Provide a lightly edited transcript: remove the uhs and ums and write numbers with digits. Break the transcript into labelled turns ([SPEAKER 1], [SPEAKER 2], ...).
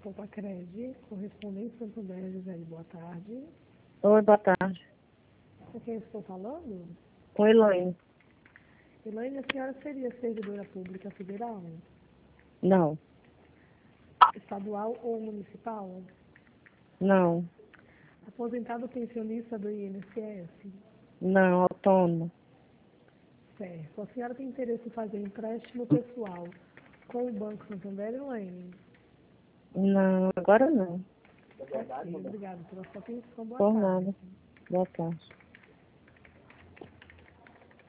[SPEAKER 1] Copacred, correspondente Santander, Gisele, boa tarde.
[SPEAKER 2] Oi, boa tarde.
[SPEAKER 1] Com quem eu estou falando?
[SPEAKER 2] Com Elaine.
[SPEAKER 1] Elaine, a senhora seria servidora pública federal?
[SPEAKER 2] Não.
[SPEAKER 1] Estadual ou municipal?
[SPEAKER 2] Não.
[SPEAKER 1] Aposentado pensionista do INSS?
[SPEAKER 2] Não, autônomo.
[SPEAKER 1] Certo. A senhora tem interesse em fazer empréstimo pessoal com o Banco Santander, Elaine?
[SPEAKER 2] Não, agora não.
[SPEAKER 1] Ok, obrigada pela sua atenção. Boa
[SPEAKER 2] Por
[SPEAKER 1] tarde.
[SPEAKER 2] nada. Boa tarde.